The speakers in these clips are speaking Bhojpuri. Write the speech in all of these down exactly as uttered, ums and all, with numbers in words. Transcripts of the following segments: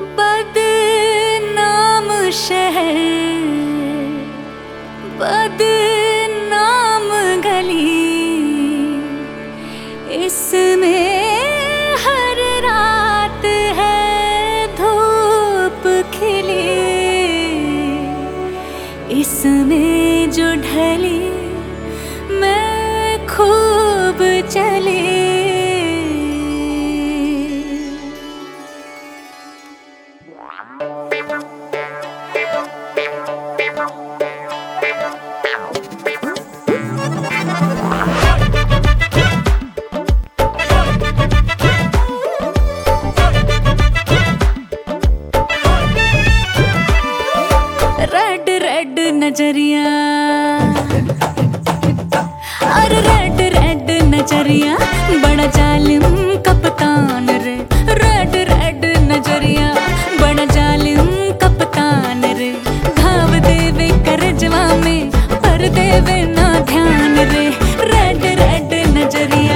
बदनाम शहर, बदनाम गली, इसमें हर रात है धूप खिली, इसमें जो ढली मैं खूब चली। रेड रेड नजरिया, और रेड रेड नजरिया, बड़ा जालिम कप्तान रे। रेड रेड नजरिया, बड़ा जालिम कप्तान रे। घाव देवे करजवा में, पर देवे ना ध्यान रे। रेड रेड नजरिया,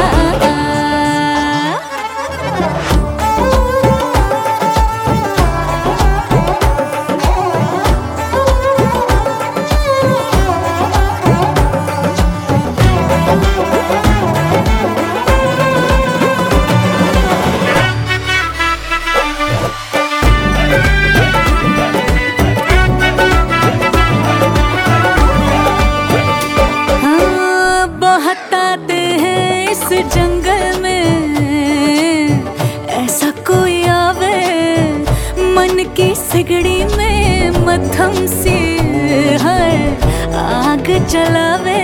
इस जंगल में ऐसा कोई आवे, मन की सिगड़ी में मध्यम सी है आग जलावे।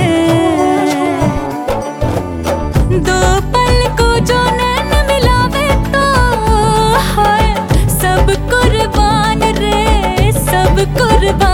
दो पल को जो नैन मिलावे तो है सब कुर्बान रे, सब कुर्बान।